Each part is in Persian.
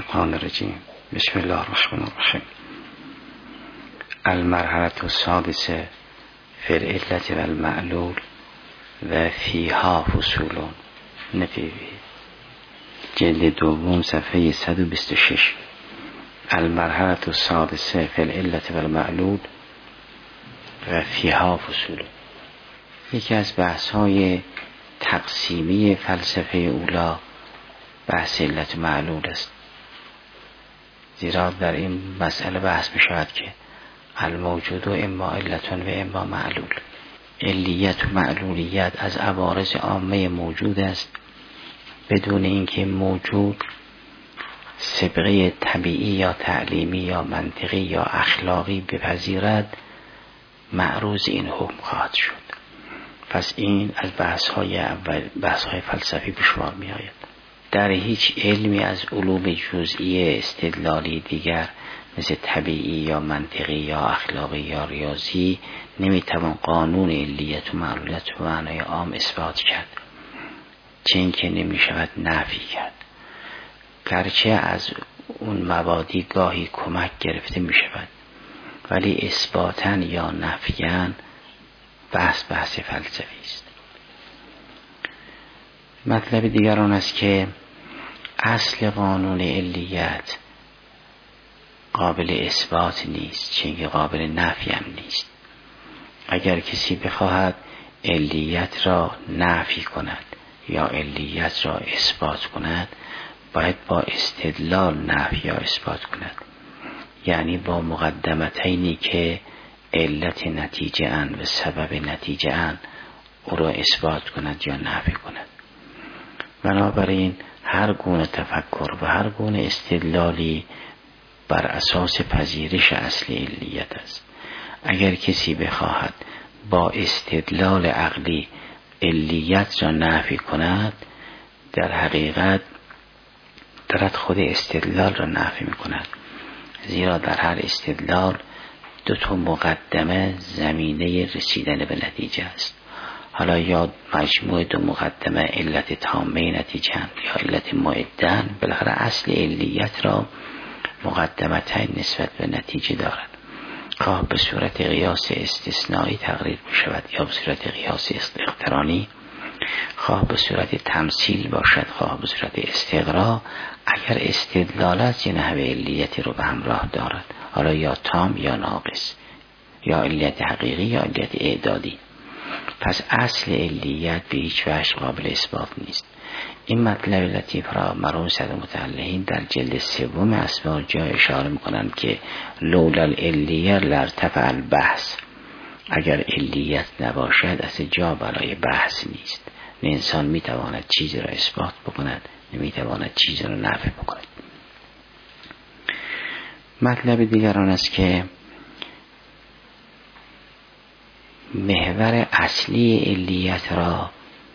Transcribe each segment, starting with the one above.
الشیطان الرجیم. بسم الله الرحمن الرحیم. المرحله السادسه فی العلة و المعلول و فیها فصول. نفیوی جلد دوم صفحه 126. المرحله السادسه فی العلة و المعلول و فیها فصول. یکی از بحث های تقسیمی فلسفه اولا بحث علت و معلول است، زیرا در این مسئله بحث می شود که الموجود و اما علتون و اما معلول. علیت و معلولیت از عوارض عامه موجود است، بدون اینکه موجود سابقه طبیعی یا تعلیمی یا منطقی یا اخلاقی بپذیرد معروض این حکم خواهد شد. پس این از بحث های فلسفی به شمار می آید. در هیچ علمی از علوم جزئی استدلالی دیگر مثل طبیعی یا منطقی یا اخلاقی یا ریاضی نمیتوان قانون علیت و معلولیت و معنای عام اثبات کرد، چه اینکه نمیشود نفی کرد، گرچه از اون مبادی گاهی کمک گرفته میشود، ولی اثباتاً یا نفیاً بحث فلسفی است. مطلب دیگر آن است که اصل قانون علیت قابل اثبات نیست، چون قابل نفی هم نیست. اگر کسی بخواهد علیت را نفی کند یا علیت را اثبات کند، باید با استدلال نفی یا اثبات کند، یعنی با مقدمتینی که علت نتیجه ان و سبب نتیجه ان او را اثبات کند یا نفی کند. بنابراین هر گونه تفکر و هر گونه استدلالی بر اساس پذیرش اصل علیت است. اگر کسی بخواهد با استدلال عقلی علیت را نفی کند، در حقیقت دارد خود استدلال را نفی می کند، زیرا در هر استدلال دو تا مقدمه زمینه رسیدن به نتیجه است. حالا یا مجموع دو مقدمه علت تامه نتیجه یا علت معده، بالاخره اصل علیت را مقدمتین نسبت به نتیجه دارد. خواه به صورت قیاس استثنایی تقریر می شود یا به صورت قیاس اقترانی، خواه به صورت تمثیل باشد خواه به صورت استقرا. اگر استدلال است یه نحوه علیتی رو به همراه دارد، حالا یا تام یا ناقص، یا علت حقیقی یا علت اعدادی. پس اصل علیت به هیچ وجه قابل اثبات نیست. این مطلب لطیف را مرحوم سید متعلقین در جلد سوم اسماء جا اشاره میکنند که لولا العلیه لارتفع البحث. اگر علیت نباشد اصلا جا برای بحث نیست. نه انسان میتواند چیزی را اثبات بکند، نمیتواند چیزی را نفی بکند. مطلب دیگر آن است که محور اصلی علیت را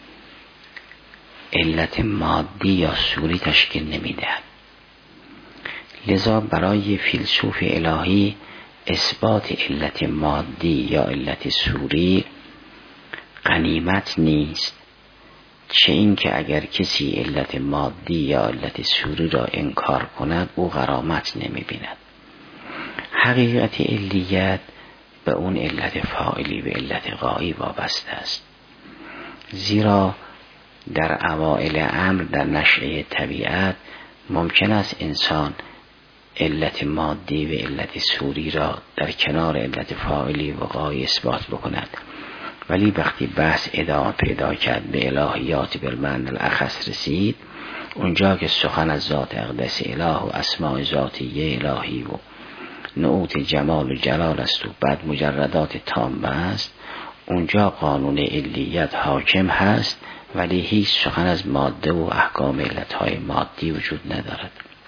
علت مادی یا صوری تشکیل نمیدهد. لذا برای فیلسوف الهی اثبات علت مادی یا علت صوری غنیمت نیست، چه این که اگر کسی علت مادی یا علت صوری را انکار کند او غرامت نمیبیند. حقیقت علیت به اون علت فاعلی و علت غایی وابسته است، زیرا در اوائل امر در نشأه طبیعت ممکن است انسان علت مادی و علت صوری را در کنار علت فاعلی و غایی اثبات بکند، ولی وقتی بحث ادامه پیدا کرد به الهیات بالمعنی الاخص رسید، اونجا که سخن از ذات اقدس اله و اسماء ذاتیه الهی و نعوت جمال و جلال است و بعد مجردات تامه است، اونجا قانون علیت حاکم هست، ولی هیچ سخن از ماده و احکام علتهای مادی وجود ندارد.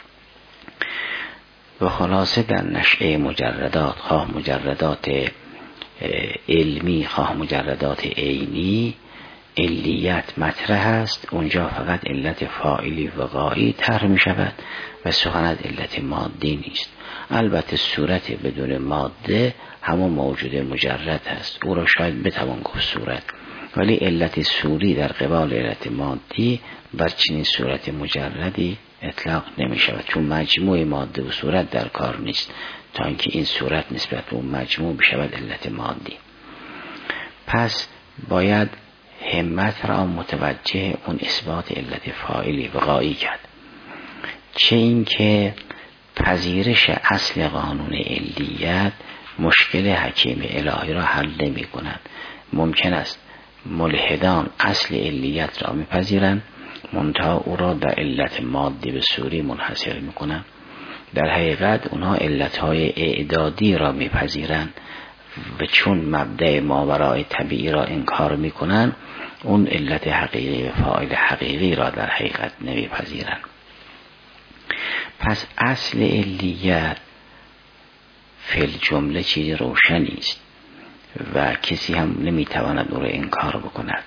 و خلاصه در نشأه مجردات، خواه مجردات علمی خواه مجردات عینی، علیت مطرح است. اونجا فقط علت فاعلی و غایی طرح می شود و سخن از علت مادی نیست. البته صورت بدون ماده همون موجود مجرد است، او را شاید بتوان گفت صورت، ولی علت صوری در قبال علت مادی بر چنین صورت مجردی اطلاق نمی شود، چون مجموع ماده و صورت در کار نیست تا اینکه این صورت نسبت به اون مجموع بشود علت مادی. پس باید همت را متوجه اون اثبات علت فاعلی وقاعی کرد، چه این که پذیرش اصل قانون علیت مشکل حکیم الهی را حل نمی کند. ممکن است ملحدان اصل علیت را میپذیرند منتها او را در علت مادی به صوری منحصر میکنند. در حقیقت اونها علتهای اعدادی را میپذیرند و چون مبدأ ماورای طبیعی را انکار میکنند اون علت حقیقی و فاعل حقیقی را در حقیقت نمیپذیرند. پس اصل علیت فی الجمله چیز روشنی است و کسی هم نمیتواند او را انکار بکند.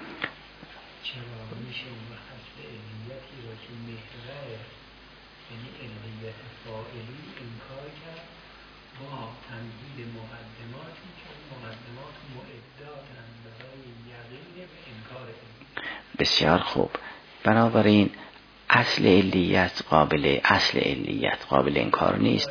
چرا میشه اون اصل علیتی را که مهره یعنی علیت فاعلی انکار کرد با تمهید مقدماتی که مقدمات معداتن برای یقین به انکار علیت. بسیار خوب. بنابراین اصل علیت قابل انکار نیست.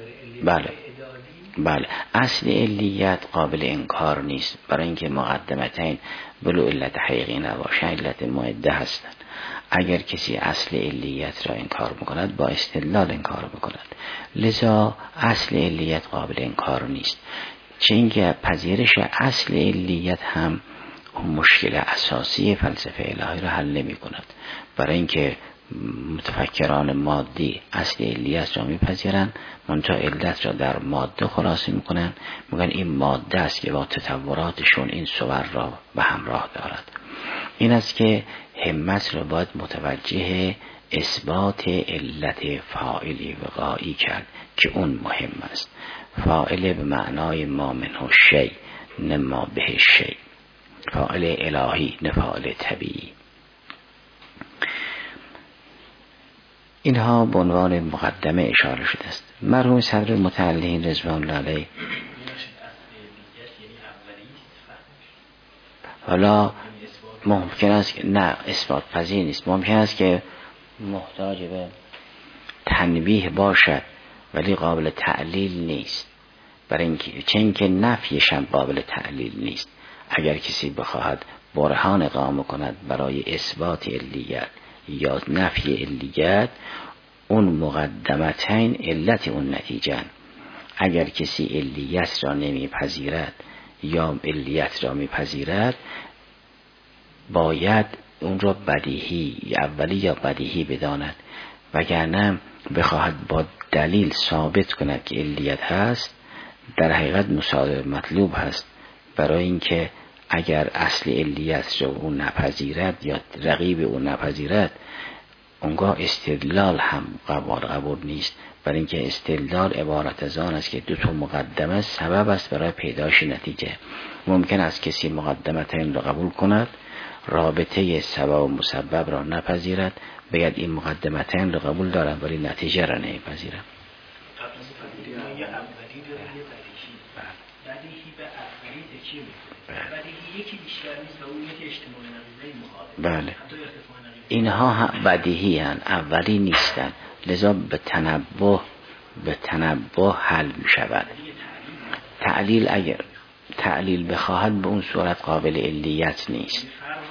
بله اصل علیت قابل انکار نیست، برای اینکه مقدمتین بلو علت حقیقی نباشن علت معده هستند. اگر کسی اصل علیت را انکار میکند با استدلال انکار میکند، لذا اصل علیت قابل انکار نیست. چه اینکه پذیرش اصل علیت هم اون مشکل اساسی فلسفه الهی را حل نمی کند، برای اینکه متفکران مادی اصل علیت را میپذیرند منتها علت را در ماده خلاصه میکنند، میگن این ماده است که با تطوراتشون این صور را به همراه دارد. این است که همت را باید متوجه اثبات علت فاعلی وقاعی کرد که اون مهم است. فاعل به معنای ما منه شی نه ما به شی، فاعل الهی نه فاعل طبیعی. اینها به عنوان مقدمه اشاره شده است. مرحوم صدر متعلین رضوان الله علیه حالا ممکن است که نه اثبات پذیر نیست، ممکن است که محتاج به تنبیه باشد ولی قابل تعلیل نیست، برای اینکه چه اینکه نفیش هم قابل تعلیل نیست. اگر کسی بخواهد برهان اقامه کند برای اثبات علیت یا نفی علیت، اون مقدمتین علت اون نتیجه. اگر کسی علیت را نمیپذیرد یا علیت را میپذیرد باید اون را بدیهی اولی یا بدیهی بداند، وگرنه بخواهد با دلیل ثابت کند که علیت هست در حقیقت مصادره مطلوب هست، برای اینکه اگر اصل علیت را اون نپذیرد یا رقیب اون نپذیرد اونگاه استدلال هم قبول نیست، برای اینکه استدلال عبارت از آن است که دو تا مقدمه سبب است برای پیدایش نتیجه. ممکن است کسی مقدمتین را قبول کند رابطه سبب و مسبب را نپذیرد، بگید این مقدمتین را قبول دارم ولی نتیجه را نمیپذیرم. بله اینها بدیهی هن، اولی نیستن، لذا به تنبه حل می شود. تعلیل اگر تعلیل بخواهد به اون صورت قابل علیت نیست.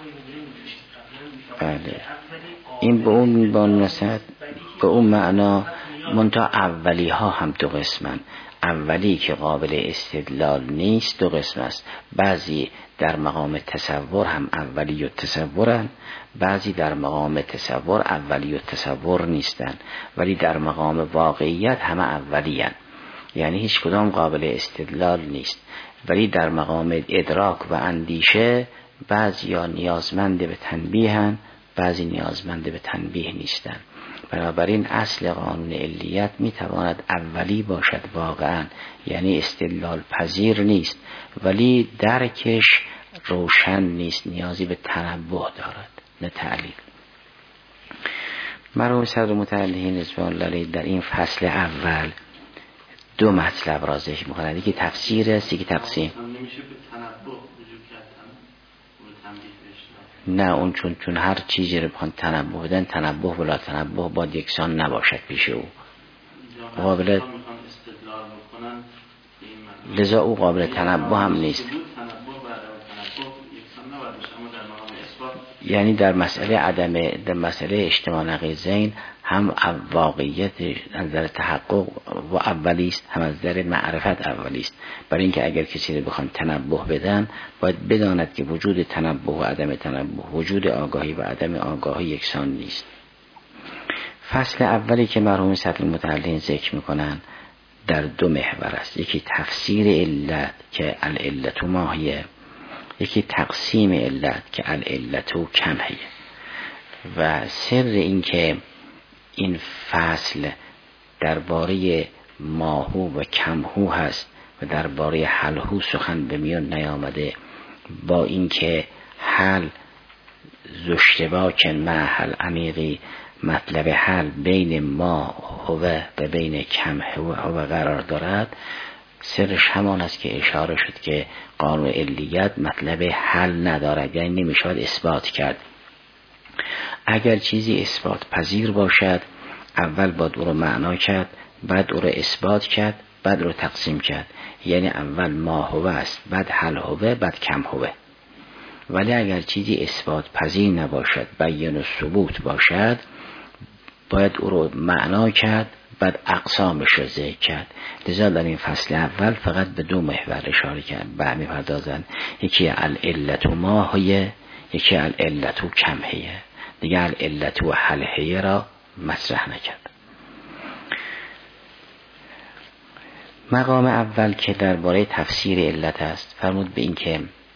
بله این به اون معنا منتها اولی ها هم دو قسمن. اولی که قابل استدلال نیست دو قسم است، بعضی در مقام تصور هم اولی و تصورن، بعضی در مقام تصور اولی و تصور نیستن ولی در مقام واقعیت همه اولی هن. یعنی هیچ کدام قابل استدلال نیست، ولی در مقام ادراک و اندیشه بعضی ها نیازمند به تنبیه هن، بعضی نیازمند به تنبیه نیستن. بنابراین اصل قانون علیت میتواند اولی باشد واقعا، یعنی استدلال پذیر نیست ولی درکش روشن نیست، نیازی به تنبه دارد نه تعلیل. مرحوم صدر متعلین رضوان الله علیه در این فصل اول دو مطلب را ذکر می‌کنند، یکی تفسیر است یکی تقسیم. نمیشه به تنبه وجود کردن، به نه اون چون هر چیزی رو بخوان تنبه بدن، تنبه ولا تنبه باید یکسان نباشد پیش او. قابل لذا او قابل تنبه هم نیست. یعنی در مسئله اجتماع نقیضین هم واقعیت از نظر تحقق و اولی است، هم از نظر معرفت اولی است. برای اینکه اگر کسی رو بخوان تنبه بدن باید بداند که وجود تنبه و عدم تنبه، وجود آگاهی و عدم آگاهی یکسان نیست. فصل اولی که مرحوم سطح المتعلین ذکر میکنن در دو محور است. یکی تفسیر علت که العلت ماهیه، یکی تقسیم علت که العلت کمهیه. و سر این که این فصل درباره ماهو و کمهو هست و درباره حلهو سخن به میان نیامده، با اینکه حل زشتباک مع حل عمیقی، مطلب حل بین ما هو و بین کم هو قرار دارد، سرش همان است که اشاره شد که قانون علیت مطلب حل ندارد، یعنی نمیشود اثبات کرد. اگر چیزی اثبات پذیر باشد اول باید او رو معنا کرد، بعد او رو اثبات کرد، بعد رو تقسیم کرد. یعنی اول ما هو است، بعد حل هو، بعد کم هو. ولی اگر چیزی اثبات پذیر نباشد، بیان و ثبوت باشد، باید او رو معنا کرد، بعد اقسامش رو ذکر کرد. لذا در این فصل اول فقط به دو محور اشاره کرد و می‌پردازند. یکی العلت ماهیه، یکی العلت کمهیه. دیگه العلت و حلهیه را مطرح نکرد. مقام اول که درباره تفسیر علت است، فرمود به این که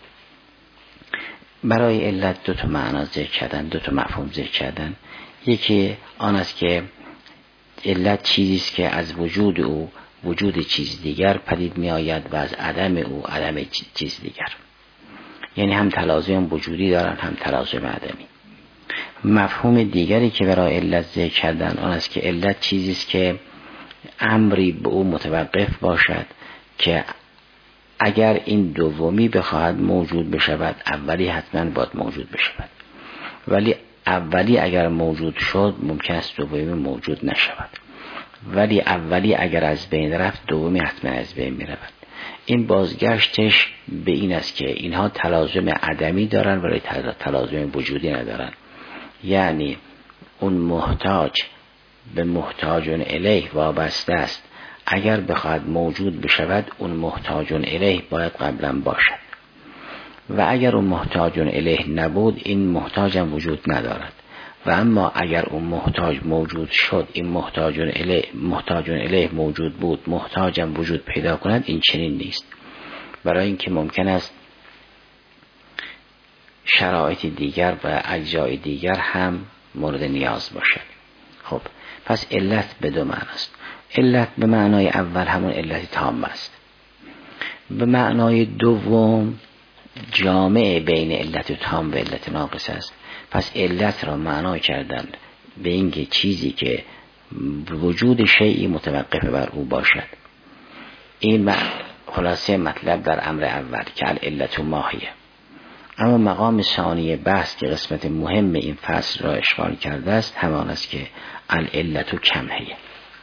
برای علت دو تا معنا ذکر کردن، دو تا مفهوم ذکر کردن. یکی آن است که علت چیزی است که از وجود او وجود چیز دیگر پدید می آید و از عدم او عدم چیز دیگر، یعنی هم تلازم وجودی دارن هم تلازم عدمی. مفهوم دیگری که برای علت ذکر کردن آن است که علت چیزی است که امری به او متوقف باشد که اگر این دومی بخواهد موجود بشود اولی حتما باید موجود بشود، ولی اولی اگر موجود شد ممکن است دومی موجود نشود، ولی اولی اگر از بین رفت دومی حتما از بین می رود. این بازگشتش به این است که اینها تلازم عدمی دارن ولی تلازم وجودی ندارن. یعنی اون محتاج به محتاج الیه وابسته است، اگر بخواهد موجود بشود اون محتاج الیه باید قبلا باشد، و اگر اون محتاج الیه نبود این محتاج هم وجود ندارد. و اما اگر اون محتاج موجود شد، این محتاج الیه موجود بود، محتاج هم وجود پیدا کند، این چنین نیست. برای اینکه ممکن است شرایط دیگر و اجزای دیگر هم مورد نیاز باشد. خب پس علت به دو معنی است. علت به معنای اول همون علت تام است، به معنای دوم جامع بین علت تام و علت ناقص است. پس علت را معنا کردن به اینکه چیزی که وجود شیئی متوقف بر او باشد. این خلاصه مطلب در امر اول که العلت ماهیه. اما مقام ثانی بحث که قسمت مهم این فصل را اشغال کرده است همان است که العلت کمهیه.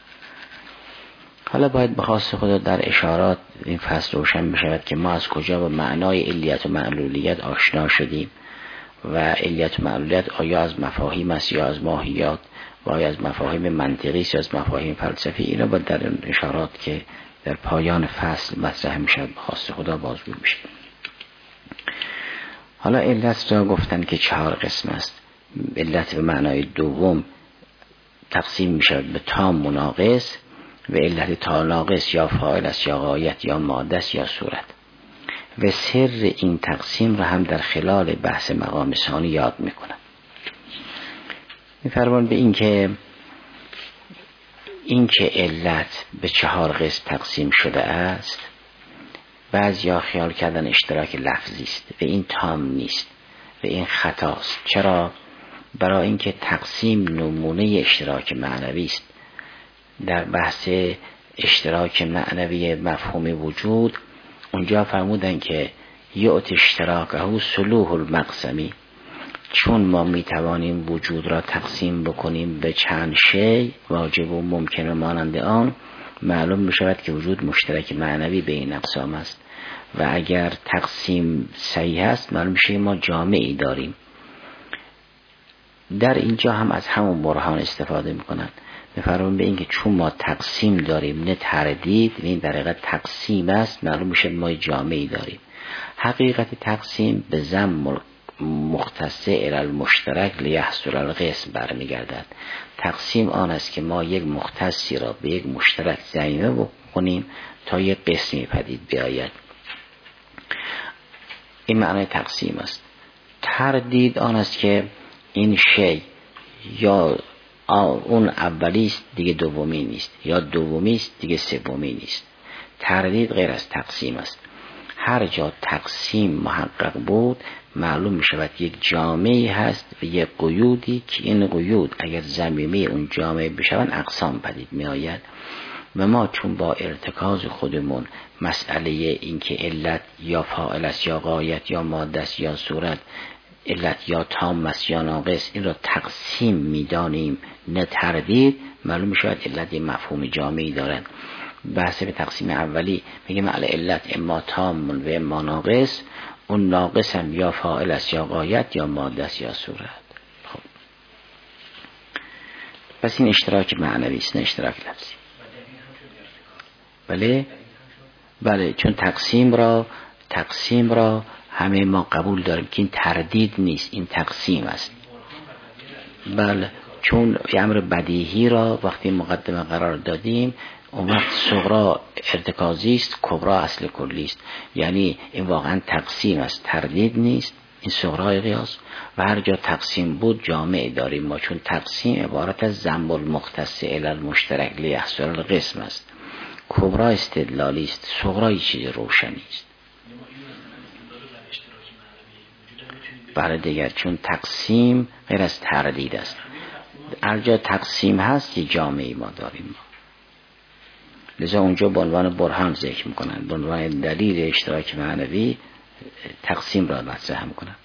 حالا باید به خواست خدا در اشارات این فصل روشن بشود که ما از کجا با معنای علیت و معلولیت آشنا شدیم و علیت و معلولیت آیا از مفاهیم است یا از ماهیات، و آیا از مفاهیم منطقی است یا از مفاهیم فلسفی. اینا باید در اشارات که در پایان فصل مطرح میشد به خواست خدا بازگو میشه. حالا علت را گفتن که 4 قسم است. علت به معنای دوم تقسیم میشود به تام و ناقص، و علت تا ناقص یا فاعل است یا غایت یا ماده است یا صورت. و سر این تقسیم را هم در خلال بحث مقام ثانی یاد میکنم. میفرمان به این که علت به 4 قسم تقسیم شده است، بعضیا خیال کردن اشتراک لفظی است و این تام نیست و این خطاست. چرا؟ برای اینکه تقسیم نمونه اشتراک معنوی است. در بحث اشتراک معنوی مفهوم وجود اونجا فرمودن که یعط اشتراکه صلوح المقسمی، چون ما میتوانیم وجود را تقسیم بکنیم به چند شی واجب و ممکن و مانند آن، معلوم میشود که وجود مشترک معنوی به این اقسام است و اگر تقسیم صحیح است معلوم میشه ما جامعی داریم. در اینجا هم از همون برهان استفاده میکنن، میفرمون به این که چون ما تقسیم داریم نه تردید و این در حقیقت تقسیم است، معلوم میشه ما جامعی داریم. حقیقت تقسیم به ضم مختص الی المشترک لیحصل القسم برمیگردد. تقسیم آن است که ما یک مختصی را به یک مشترک ضمیمه بکنیم تا یک قسمی پدید بیاید. این معنی تقسیم است. تردید آن است که این شی یا اون اولی است دیگه دومی نیست، یا دومی است دیگه سومی نیست. تردید غیر از تقسیم است. هر جا تقسیم محقق بود معلوم می شود یک جامعی هست و یک قیودی که این قیود اگر ضمیمه اون جامعه بشوند اقسام پدید می آید. و ما چون با ارتکاز خودمون مسئله این که علت یا فاعل است یا غایت یا ماده است یا صورت، علت یا تام است یا ناقص، این را تقسیم می دانیم نه تردید، معلوم می شود علت مفهوم جامعی دارند. بحث به تقسیم اولی میگیم علت اما تام و اما ناقص، اون ناقص هم یا فاعل است یا غایت یا ماده است یا صورت. خب پس این اشتراک معنوی است نه اشتراک لفظی. بله چون تقسیم را همه ما قبول داریم که این تردید نیست، این تقسیم است. بله چون امر بدیهی را وقتی مقدمه قرار دادیم اون وقت صغرا ارتکازی است، کبرا اصل کلی است، یعنی این واقعا تقسیم است، تردید نیست، این صغرای قیاس. و هر جا تقسیم بود جامعه داریم ما، چون تقسیم عبارت از ضم المختص الی المشترک لیحصل القسم است. کبرا استدلالی است، صغرا چیز روشنی است. برای دیگر چون تقسیم غیر از تردید است، هر جا تقسیم هست یه جامعه ما داریم ما. لذا اونجا به عنوان برهان ذکر میکنن، به عنوان دلیل اشتراک معنوی تقسیم را مطرح میکنن.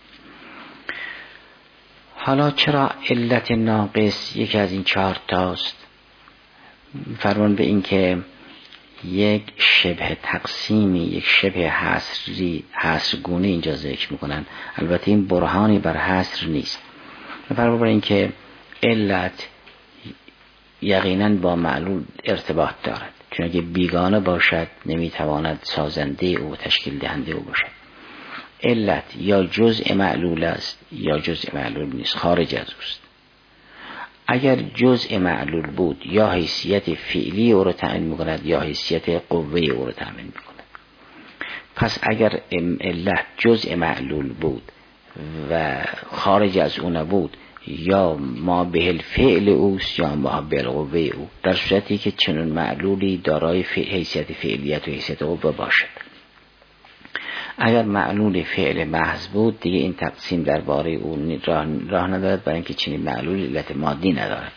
حالا چرا علت ناقص یکی از این 4 تاست؟ فرمان به این که یک شبه تقسیمی، یک شبه حصرگونه اینجا ذکر میکنن. البته این برهانی بر حصر نیست. فرمان به این که علت یقینا با معلول ارتباط دارد، چون اگه بیگانه باشد نمیتواند سازنده او تشکیل دهنده او باشد. علت یا جزء معلول است یا جزء معلول نیست، خارج از اوست. اگر جزء معلول بود یا حیثیت فعلی او را تأمین میکند یا حیثیت قوه او را تأمین میکند. پس اگر علت جزء معلول بود و خارج از او نبود، یا ما به الفعل اوست یا ما به القوه او، در صورتی که چنون معلولی دارای حیثیت فعلیت و حیثیت قوه باشد. اگر معلول فعل محض بود دیگه این تقسیم درباره او راه ندارد، برای اینکه چنین معلول علت مادی ندارد.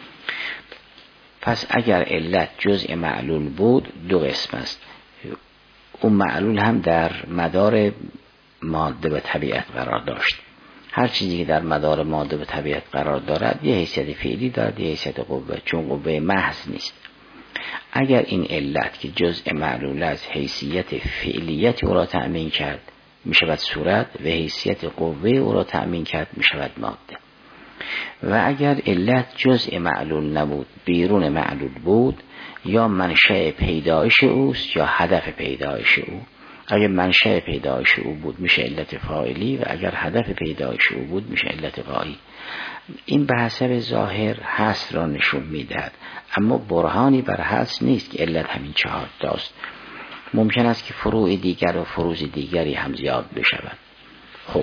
پس اگر علت جزء معلول بود 2 قسم است. اون معلول هم در مدار ماده و طبیعت قرار داشت. هر چیزی که در مدار ماده و طبیعت قرار دارد یه حیثیت فعلی دارد، یه حیثیت قوه، چون قوه محض نیست. اگر این علت که جزء معلول از حیثیت فعلیت او را تأمین کرد می شود صورت و حیثیت قوه او را تأمین کرد می شود ماده. و اگر علت جزء معلول نبود، بیرون معلول بود، یا منشأ پیدایش اوست یا هدف پیدایش او. اگر منشأ پیدایش او بود میشه علت فاعلی و اگر هدف پیدایش او بود میشه علت غایی. این به حسب ظاهر حصر را نشون میدهد، اما برهانی بر حصر نیست که علت همین 4 تاست. ممکن است که فروع دیگر و فروض دیگری هم زیاد بشود. خب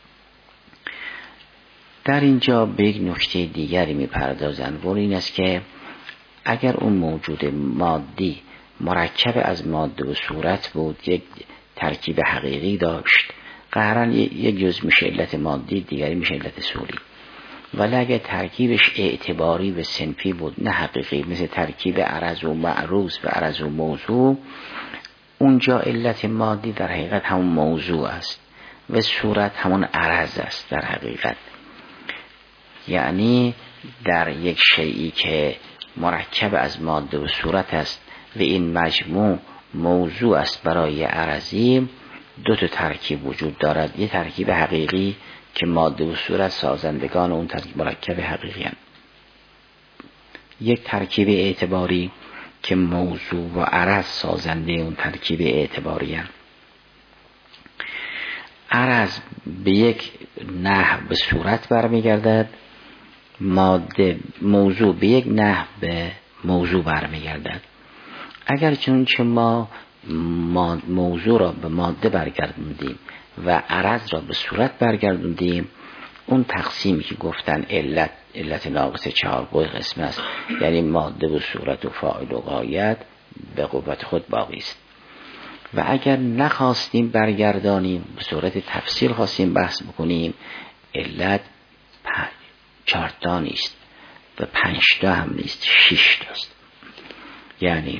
در اینجا به یک نکته دیگری میپردازند و این است که اگر اون موجود مادی مرکب از ماده و صورت بود، یک ترکیب حقیقی داشت، قهرن یک جز میشه علت مادی، دیگری میشه علت صوری. ولی اگر ترکیبش اعتباری و صنفی بود نه حقیقی، مثل ترکیب عرض و معروض و عرض و موضوع، اونجا علت مادی در حقیقت همون موضوع است و صورت همون عرض است در حقیقت. یعنی در یک شیئی که مرکب از ماده و صورت است و این مجموع موضوع است برای عرضی، دو تا ترکیب وجود دارد. یک ترکیب حقیقی که ماده و صورت سازندگان اون ترکیب مرکب حقیقی هستند. یک ترکیب اعتباری که موضوع و عرض سازنده اون ترکیب اعتباری هستند. عرض به یک نحو به صورت برمیگردد، موضوع به یک نحو به موضوع برمیگردد. اگر چنانچه ما موضوع را به ماده برگردوندیم و عرض را به صورت برگردوندیم، اون تقسیمی که گفتن علت ناقص 4 قسم است، یعنی ماده و صورت و فاعل و غایت به قوت خود باقی است. و اگر نخواستیم برگردانیم، به صورت تفصیل خواستیم بحث بکنیم، علت 4 تا نیست و 5 تا هم نیست، 6 تاست. یعنی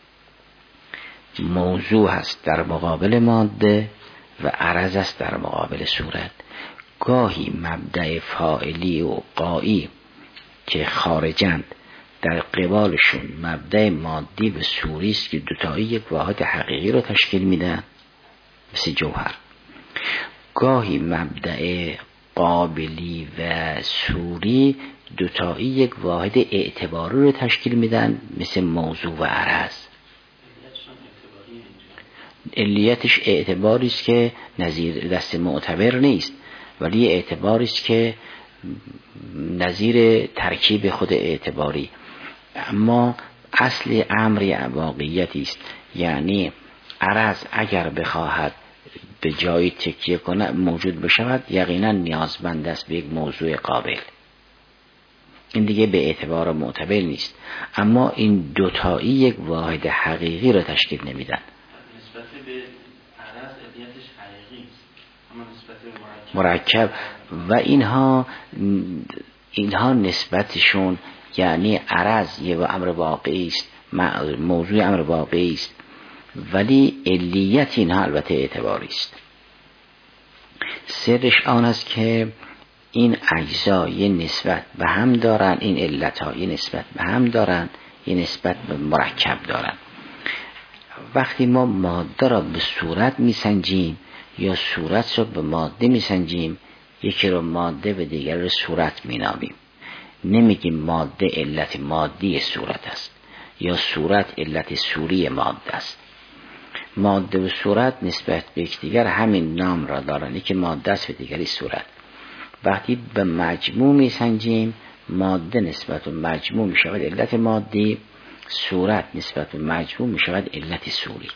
موضوع هست در مقابل ماده و عرض است در مقابل صورت. گاهی مبدأ فاعلی و غایی که خارجند در قبالشون مبدأ مادی و صوری است که دوتایی یک واحد حقیقی رو تشکیل میدن مثل جوهر. گاهی مبدأ قابلی و صوری دوتایی یک واحد اعتباری رو تشکیل میدن مثل موضوع و عرض. علیتش اعتباری است که نظیر دست معتبر نیست، ولی اعتباری است که نظیر ترکیب خود اعتباری. اما اصل امر واقعیتی است. یعنی عرض اگر بخواهد به جای تکیه کنه موجود بشود، یقینا نیازمند است به یک موضوع قابل. این دیگه به اعتبار معتبر نیست. اما این دوتایی یک واحد حقیقی را تشکیل نمیدن. نسبت به عرض علیتش حقیقی است، اما نسبت به مرکب و اینها نسبتشون، یعنی عرض یه امر واقعی است، موضوع امر واقعی است، ولی علیت اینها البته اعتباری است. سرش آن است که این اجزا یه نسبت به هم دارن، این علتها یه نسبت به هم دارن، یه نسبت به مرکب دارن. وقتی ما ماده را به صورت میسنجیم یا صورت را به ماده میسنجیم، یکی را ماده و دیگر را صورت مینامیم. نمیگیم ماده علت مادی صورت است یا صورت علت صوری ماده است. ماده و صورت نسبت به یکدیگر همین نام را دارند که ماده است و دیگری صورت. وقتی به مجموع میسنجیم، ماده نسبت به مجموع میشود علت مادی، صورت نسبت به مجموع میشود علت صوری.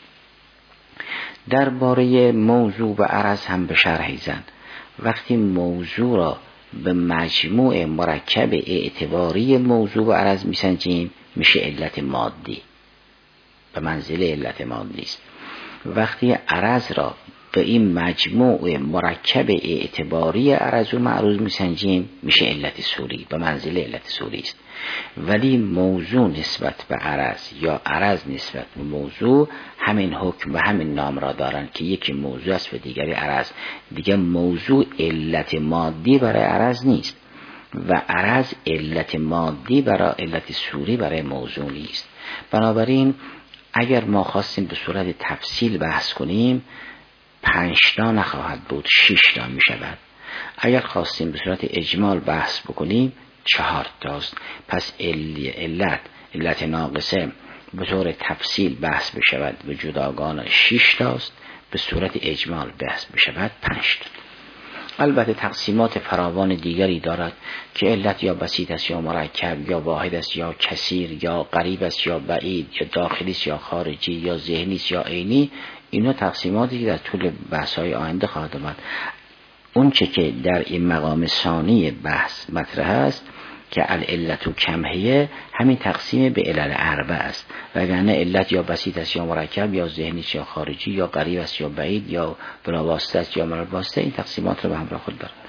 درباره موضوع و عرض هم به شرحی زن. وقتی موضوع را به مجموع مرکب اعتباری موضوع و عرض میسنجیم، میشه علت مادی، به منزله علت مادی است. وقتی عرض را به این مجموع مرکب اعتباری عرض و معروض میسنجیم، میشه علت صوری، به منزله علت صوری است. ولی موضوع نسبت به عرض یا عرض نسبت به موضوع همین حکم و همین نام را دارند که یکی موضوع است و دیگری عرض. دیگه موضوع علت مادی برای عرض نیست و عرض علت مادی برای علت صوری برای موضوع نیست. بنابراین اگر ما خواستیم به صورت تفصیل بحث کنیم، 5 تا نخواهد بود، 6 تا می شود. اگر خواستیم به صورت اجمال بحث بکنیم 4 تاست. پس علت ناقصه به طور تفصیل بحث بشود و جداگانه 6 تاست، به صورت اجمال بحث بشود 5 تا. البته تقسیمات فراوان دیگری دارد که علت یا بسیط است یا مرکب یا واحد است یا کثیر یا قریب است یا بعید یا داخلی است یا خارجی یا ذهنی است یا عینی. اینا تقسیماتی که در طول بحث‌های آینده خواهد آمد. اون چه که در این مقام ثانی بحث مطرح است که العلت کمهیه، همین تقسیم به علل اربع است. وگرنه علت یا بسیط است یا مرکب یا ذهنی است یا خارجی یا قریب است یا بعید یا بلاواسطه است یا ملاباسطه، این تقسیمات رو به همراه خود دارد.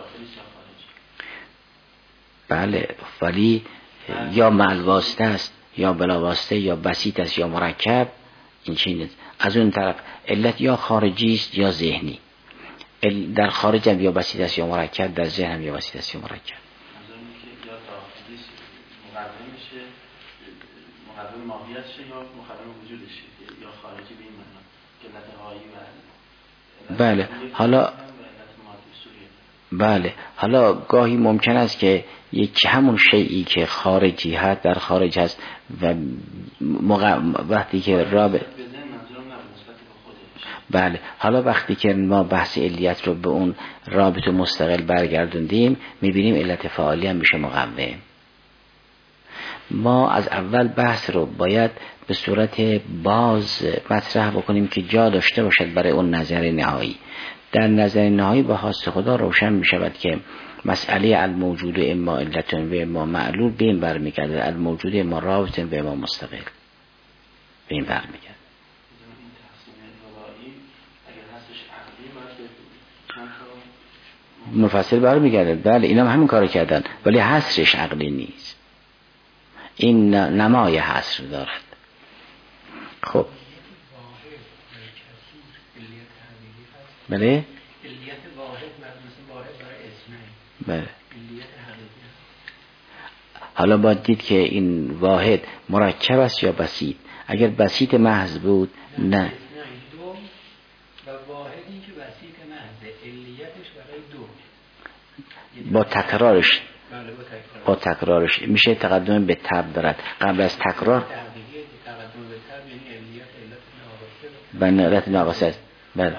بله، ولی یا ملواسطه است یا بلاواسطه یا بسیط است یا مرکب، این چیز. از اون طرف علت یا خارجی است یا ذهنی. در خارج هم یا بسیط است یا مرکب، در ذهن هم یا بسیط است یا مرکب. یا داخلی مقدم میشه، مقدم ماهیتشه یا مقدم وجودشه، یا خارجی به این معنا که علت هایی و بله. حالا گاهی ممکن است که یک همون شیئی که خارجی هست در خارج هست و وقتی که بله، حالا وقتی که ما بحث علیت رو به اون رابط مستقل برگردوندیم میبینیم علت فعالی هم میشه مقوم. ما از اول بحث رو باید به صورت باز مطرح بکنیم که جا داشته باشد برای اون نظر نهایی. در نظر نهایی با خواست خدا روشن می شود که مسئله الموجود اما علتون و اما معلول به این برمیگرده، الموجود اما رابطن و اما مستقل به این برمیگرده. مفصل برمیگرده. بله، اینا هم همین کارو کردن، ولی حصرش عقلی نیست، این نمای حصر دارد. خب بله، علیت واحد مثل واحد برای اسمه. بله. علیت حقیقی. حالا باید دید که این واحد مرکب است یا بسیط. اگر بسیط محض بود نه. دو و واحدی که بسیط محض علیتش برای دو. با تکرارش. بله، با تکرارش میشه تقدم به تب دارد. قبل از تکرار تقدم به تب یعنی علیت علت ناقصه. بله، علت ناقصه است. بله.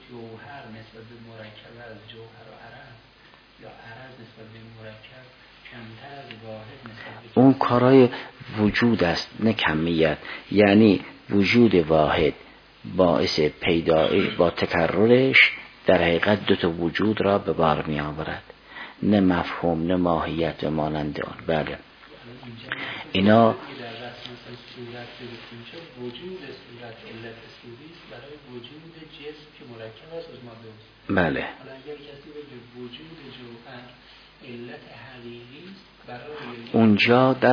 اون کارای وجود است نه کمیت، یعنی وجود واحد باعث پیدایی با تکررش در حقیقت دو تا وجود را به بار می آورد، نه مفهوم نه ماهیت و مانند آن. بله، اینا وجود صورت علت صوری برای وجود جسم که مرکب است از ماده است. بله. حالا اگر کسی بگه وجود جوهر علت حقیقی است، اونجا در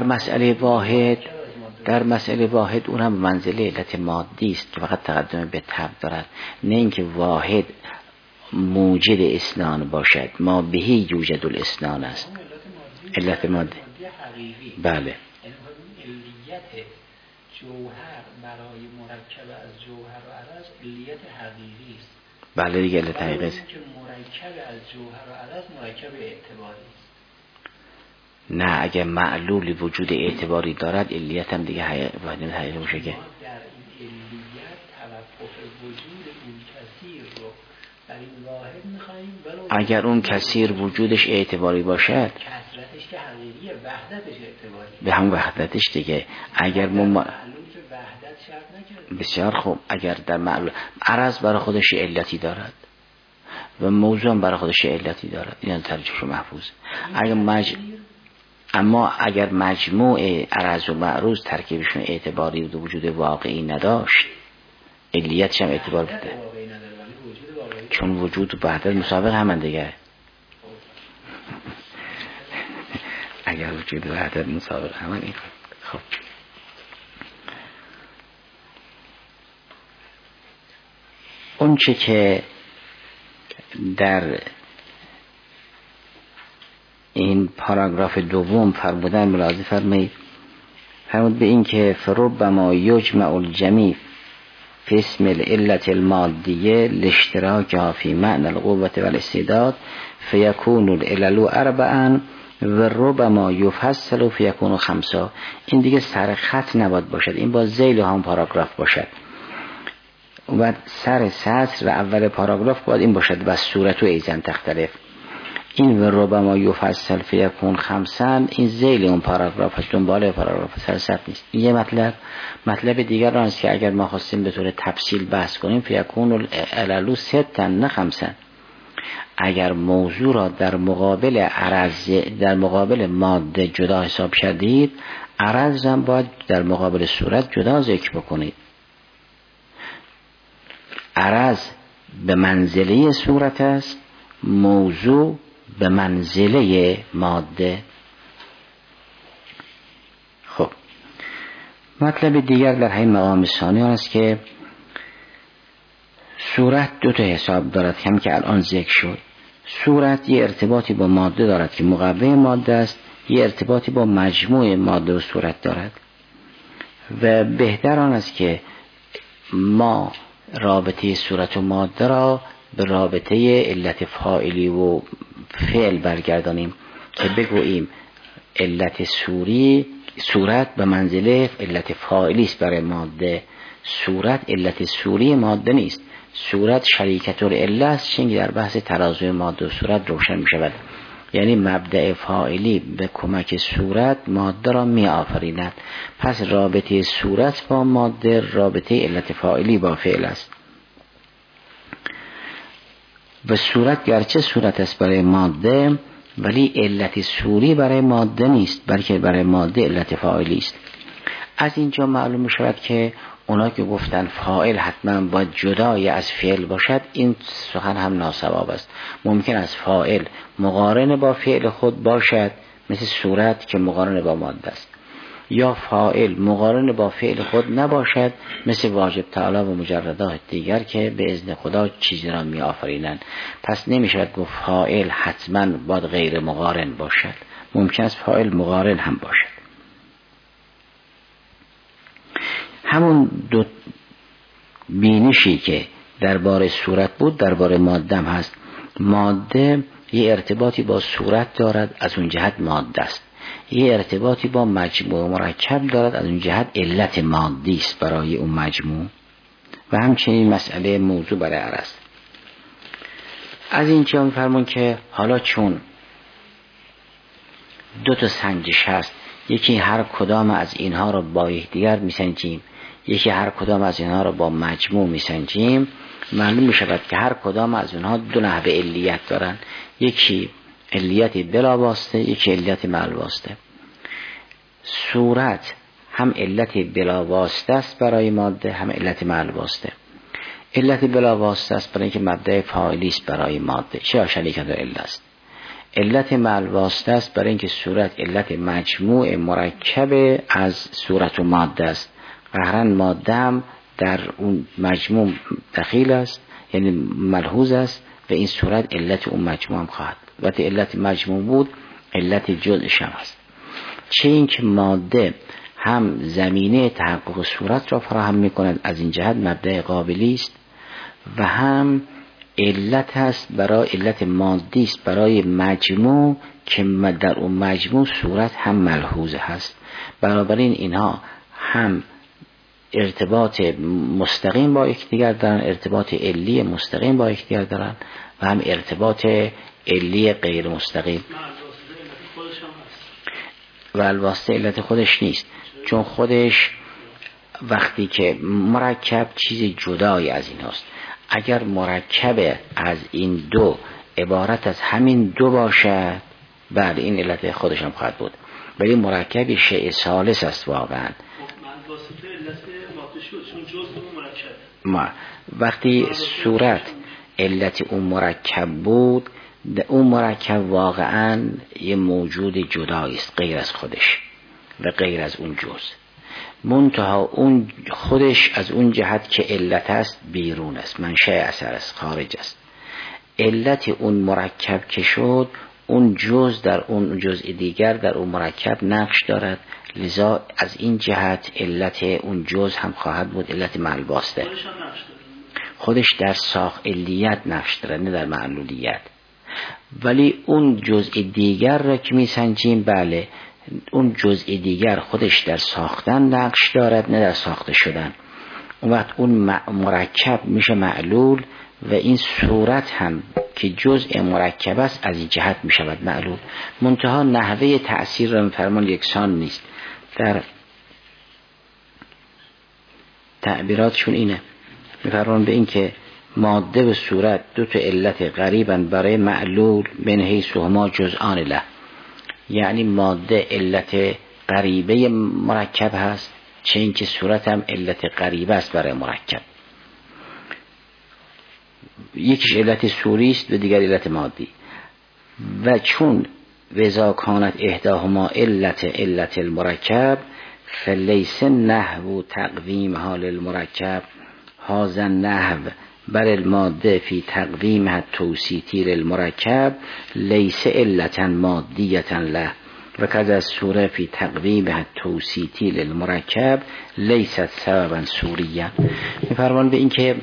مسئله واحد اونم منزله علت مادی است که فقط تقدم به تب دارد، نه اینکه واحد موجد اسنان باشد. ما بهی یوجد الاسنان است، علت مادی. بله، علیت جوهر برای مرکب از جوهر و عرض علیت حقیقی است. بله دیگه، علت حقیقی است که مرکب از جوهر و عرض مرکب اعتباری است. نه، اگه معلول وجود اعتباری دارد علیت هم دیگه حقیقی باشه که در این علیت توقف وجود اون کثیر رو در این واحد می‌خوایم. اگر اون کثیر وجودش اعتباری باشد، کثرتش که حقیقیه، وحدتش اعتباری به هم وحدتش دیگه. اگر معلول که وحدت شرط نکرده. بسیار خوب، اگر در معلول عرض برای خودش علتی دارد و موضوع برای خودش علتی دارد، این ترجمهش محفوظ. اما اگر مجموع عرض و معروض ترکیبشون اعتباری و وجود واقعی نداشت، علیتش هم اعتبار بده، چون وجود و وحدت مسابق همن دیگه. اگر وجود و وحدت مسابق همن این. خب اون چه که در این پاراگراف دوم فرمودن ملاحظه فرمایید. فرمود به این که فربما یجمع الجمیع فی اسم العلت المادیه لاشتراکها فی معنی القوة والاستعداد فیکون العلل اربعا و ربما یفصل فیکون خمسا. این دیگه سر خط نباید باشد، این با ذیل هم پاراگراف باشد و سر سطر و اول پاراگراف باید این باشد و صورت و ایزن تختلف. این و ربما یفصل فیکون خمسا این ذیل اون پاراگراف هست، دنبال پاراگراف سر سطر نیست. این یه مطلب دیگر را است که اگر ما خواستیم به طور تفصیل بحث کنیم فیکون العلل ستا نه خمسا. اگر موضوع را در مقابل عرض در مقابل ماده جدا حساب کردید، عرض هم باید در مقابل صورت جدا ذکر بکنید. عرض به منزله صورت است، موضوع به منزله ماده. خب مطلب دیگر در همین مقام ثانی است که صورت دو تا حساب دارد، هم که الان ذکر شد. صورت یه ارتباطی با ماده دارد که مقوی ماده است، یه ارتباطی با مجموع ماده و صورت دارد و بهتر آن است که ما رابطه صورت و ماده را به رابطه علت فاعلی و فعل برگردانیم که بگوییم علت صورت به منزله علت فاعلی است برای ماده، صورت علت صوری ماده نیست. صورت شریکت العله است، چون در بحث ترازوی ماده و صورت روشن می شود. یعنی مبدأ فاعلی به کمک صورت ماده را می آفریند. پس رابطه صورت با ماده رابطه علت فاعلی با فعل است و صورت گرچه صورت است برای ماده ولی علت صوری برای ماده نیست، بلکه برای ماده علت فاعلی است. از اینجا معلوم می شود که اونا که گفتن فاعل حتما باید جدای از فعل باشد، این سخن هم ناصواب است. ممکن است فاعل مقارن با فعل خود باشد مثل صورت که مقارن با ماده است، یا فاعل مقارن با فعل خود نباشد مثل واجب تعالی و مجردات دیگر که به اذن خدا چیزی را می آفرینند. پس نمی شود گفت فاعل حتما باید غیر مقارن باشد، ممکن است فاعل مقارن هم باشد. همون دو بینشی که درباره صورت بود درباره ماده هم هست. ماده یه ارتباطی با صورت دارد، از اون جهت ماده است. یه ارتباطی با مجموع مرکب دارد، از اون جهت علت مادی است برای اون مجموع. و همچنین مسئله موضوع برای ارسطو. از اینجا می‌فرمون که حالا چون دو تا سنجش هست، یکی هر کدام از اینها رو با یکدیگر میسنجیم، یکی هر کدام از اینها رو با مجموع میسنجیم، معلوم میشود که هر کدام از اونها دو نحوه علیت دارن، یکی علیت بلا واسطه، یکی علیت مع الواسطه. صورت هم علت بلا واسطه است برای ماده، هم علت مع الواسطه. علت بلا واسطه است برای اینکه مبدأ فاعلی است برای ماده، چه شریکت العله است. علت مع الواسطه است برای اینکه صورت علت مجموع مرکب از صورت و ماده است. قهرا ماده هم در اون مجموع دخیل است، یعنی ملحوظ است و این صورت علت اون مجموع هم خواهد. وقتی علت مجموع بود علت جزءش هم است. چه این که ماده هم زمینه تحقق صورت را فراهم می کند، از این جهت مبدأ قابلی است، و هم علت است برای علت مادی است برای مجموع که در اون مجموع صورت هم ملحوظ هست. بنابراین اینها هم ارتباط مستقیم با یکدیگر دارن، ارتباط علی مستقیم با یکدیگر دارن، و هم ارتباط علی غیر مستقیم. و الواسطه علت خودش نیست، چون خودش وقتی که مرکب چیز جدایی از این هست. اگر مرکب از این دو عبارت از همین دو باشد، بله این علت خودش هم خواهد بود، ولی مرکب شیء ثالث است واقعا. وقتی صورت علت اون مرکب بود، اون مرکب واقعا یه موجود جدایی است غیر از خودش و غیر از اون جز. منتها اون خودش از اون جهت که علت است بیرون است، منشأ اثر است، خارج است. علت اون مرکب که شد، اون جز در اون جزء دیگر در اون مرکب نقش دارد، لذا از این جهت علت اون جز هم خواهد بود علت مع الواسطه. خودش در ساخت علیت نقش دارد نه در معلولیت. ولی اون جزء دیگر را که میسنجیم، بله اون جزء دیگر خودش در ساختن نقش دارد نه در ساخته شدن. اون وقت اون مرکب میشه معلول و این صورت هم که جزء مرکب است از این جهت میشود معلول. منتها نحوه تأثیر را فرمان یکسان نیست. در تعبیراتشون اینه، میفرمان به این که ماده و صورت دو تا علت قریبن برای معلول من حیث هما جزءان له، یعنی ماده علت قریبه مرکب هست، چه این که صورت هم علت قریبه است برای مرکب. یکیش علت صوری است و دیگر علت مادی. و چون وذا کانت احداهما علت المرکب فلیس نحو تقویم حال المرکب هذا النحو بر الماده فی تقویم توصیتی للمرکب لیس علتا مادیتا له و کذا الصوره فی تقویم توصیتی للمرکب لیست سببا صوریا. می‌فرمان به این که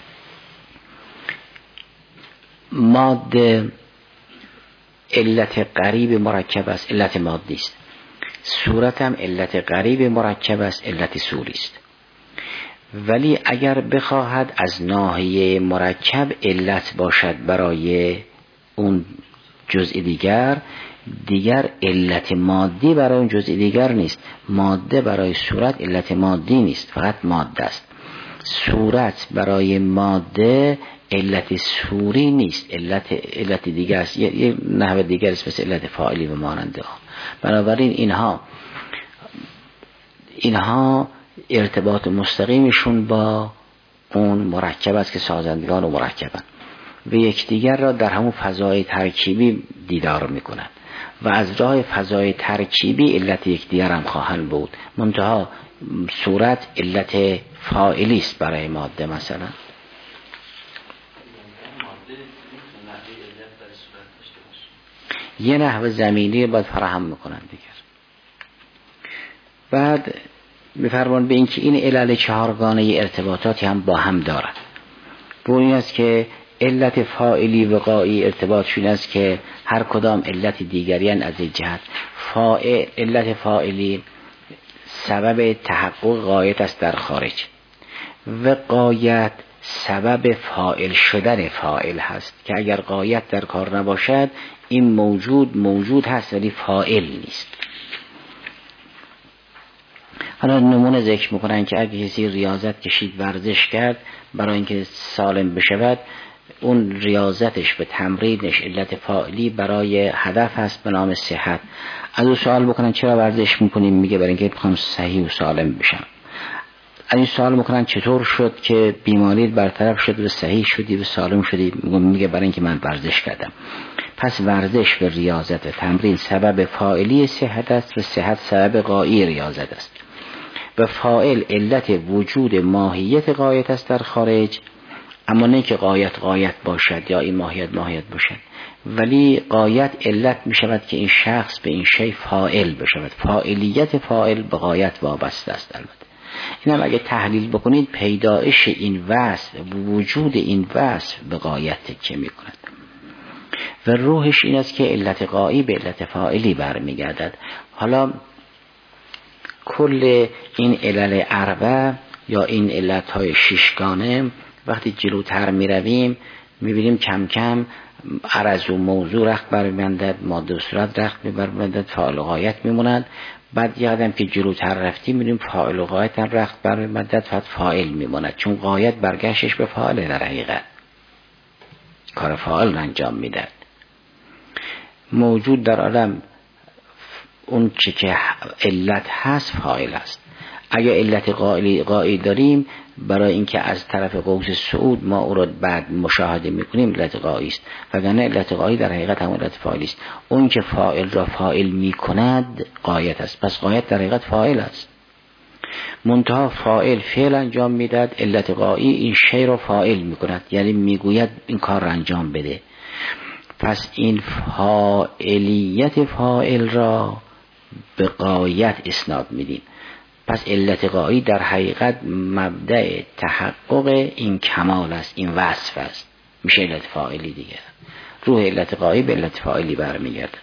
ماده علت قریب مرکب است، علت مادی است. صورت هم علت قریب مرکب است، علت صوری است. ولی اگر بخواهد از ناحیه مرکب علت باشد برای اون جزء دیگر علت مادی برای اون جزء دیگر نیست. ماده برای صورت علت مادی نیست، فقط ماده است. صورت برای ماده علت صوری نیست، علت دیگر است، یه نحو دیگر است، مثل علت فاعلی و ماننده ها. بنابراین اینها ارتباط مستقیمشون با اون مرکب است که سازندگان و مرکبن و یکدیگر را در همون فضای ترکیبی دیدار میکنن و از راه فضای ترکیبی علت یکدیگر هم خواهند بود. منتها صورت علت فاعلی است برای ماده. مثلا یه نحو زمینی باید فراهم میکنن دیگر. بعد می‌فرمان به این که این علل چهارگانه ارتباطاتی هم با هم دارند. به این است که علت فاعلی وقاعی ارتباطشون است که هر کدام علت دیگریان از این جهت. علت فاعلی سبب تحقق غایت است در خارج و غایت سبب فاعل شدن فاعل هست که اگر غایت در کار نباشد این موجود هست ولی فاعل نیست. حالا نمونه ذکر میکنن که اگه کسی ریاضت کشید ورزش کرد برای اینکه سالم بشود، اون ریاضتش به تمرینش علت فاعلی برای هدف هست به نام صحت. از او سوال بکنن چرا ورزش میکنیم؟ میگه برای اینکه میخوام صحیح و سالم بشم. از این سوال میکنن چطور شد که بیماریت برطرف شد و صحیح شدی و سالم شدی؟ میگه برای اینکه من ورزش کردم. پس ورزش و ریاضت و تمرین سبب فاعلی صحت است و صحت سبب غایی ریاضت است. و فاعل علت وجود ماهیت غایت است در خارج، اما نه که غایت باشد یا این ماهیت باشد، ولی غایت علت می شود که این شخص به این شی فاعل بشود. فاعلیت فاعل به غایت وابسته است. البته این هم اگه تحلیل بکنید پیدایش این وصف، وجود این وصف به غایت تکیه می کند و روحش این است که علت غایی به علت فاعلی برمیگردد. حالا کل این علل اربع یا این علتهای ششگانه وقتی جلوتر می رویم می بینیم کم کم عرض و موضوع رخت برمی‌بندد، ماده و صورت رخت برمی‌بندد، فاعل و غایت میمونند. بعد یادم که جلوتر رفتیم می بینیم فاعل و غایت هم رخت برمی‌بندد، فقط فاعل میموند، چون غایت برگشتش به فاعل در حقیقت کار فاعل انجام میدهد. موجود در عالم اون چی که علت هست فاعل است. اگر علت غایی داریم برای اینکه از طرف قوس صعود ما او را بعد مشاهده میکنیم علت غایی است، وگرنه علت غایی در حقیقت هم علت فاعلی است. اون که فاعل را فاعل میکند غایت است، پس غایت در حقیقت فاعل است. منتها فاعل فعل انجام میداد، علت غایی این شی را فاعل میکند، یعنی میگوید این کار را انجام بده. پس این فاعلیت فاعل را به غایت اسناد میدیم. پس علت غایی در حقیقت مبدأ تحقق این کمال است، این وصف است، میشه علت فاعلی دیگر. روح علت غایی به علت فاعلی برمیگردد.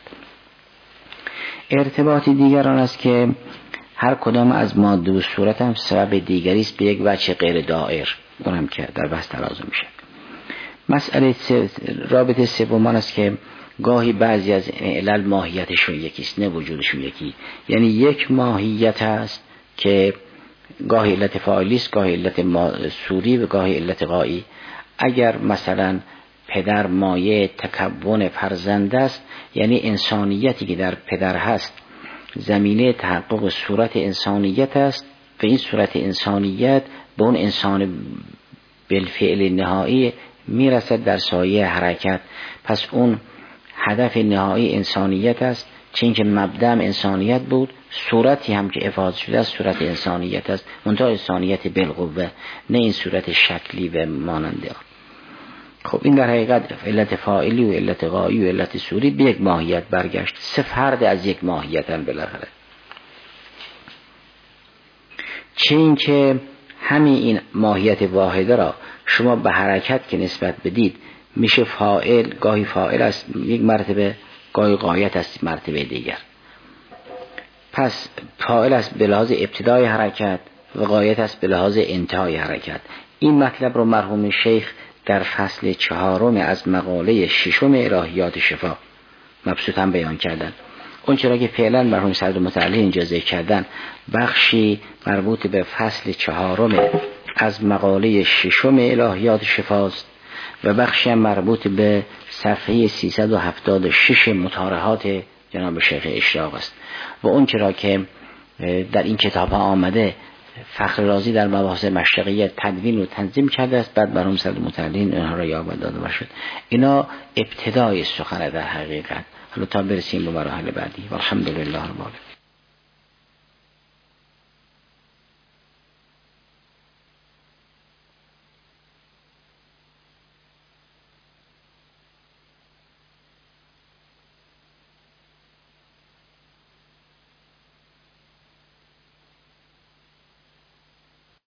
ارتباطی دیگر آن است که هر کدام از ماده و صورت هم سبب دیگری است به یک وجه غیر دائر، اونم که در بحث ترازو میشه. مسئله رابطه سوم است که گاهی بعضی از علل ماهیتشون یکیست نه وجودشون یکی، یعنی یک ماهیت است که گاهی علت فاعلی است، گاهی علت صوری و گاهی علت غایی. اگر مثلا پدر مایه تکون فرزند است، یعنی انسانیتی که در پدر هست زمینه تحقق صورت انسانیت است و این صورت انسانیت به اون انسان بالفعل نهایی میرسد در سایه حرکت. پس اون هدف نهایی انسانیت است چه اینکه مبدأ انسانیت بود، صورتی هم که افاضه شده از صورت انسانیت است، منتها انسانیت بالقوه، نه این صورت شکلی و ماننده آن. خب این در حقیقت علت فاعلی و علت غایی و علت صوری به یک ماهیت برگشت، سه فرد از یک ماهیتن بالاخره. چه اینکه همین این ماهیت واحده را شما به حرکت که نسبت بدید میشه فاعل، گاهی فاعل است یک مرتبه، گاهی غایت است مرتبه دیگر. پس فاعل است به لحاظ ابتدای حرکت و غایت است به لحاظ انتهای حرکت. این مطلب رو مرحوم شیخ در فصل 4 از مقاله 6 الهیات شفا مبسوطاً بیان کردن. اون چرا که فعلا مرحوم صدرالمتعلی اینجا ذکر کردن بخشی مربوط به فصل 4 از مقاله 6 الهیات شفاست و بخشی هم مربوط به صفحه 376 مطارحات جناب شیخ اشراق است. و اون چرا که در این کتاب ها آمده فخر رازی در مباحث مشرقیت تدوین و تنظیم کرده است، بعد مرحوم صدرالمتعلی اینها را یاد داده باشد. اینا ابتدای سخن در حقیقت. حالا تا برسیم به مراحل بعدی. والحمدلله رب العالمین.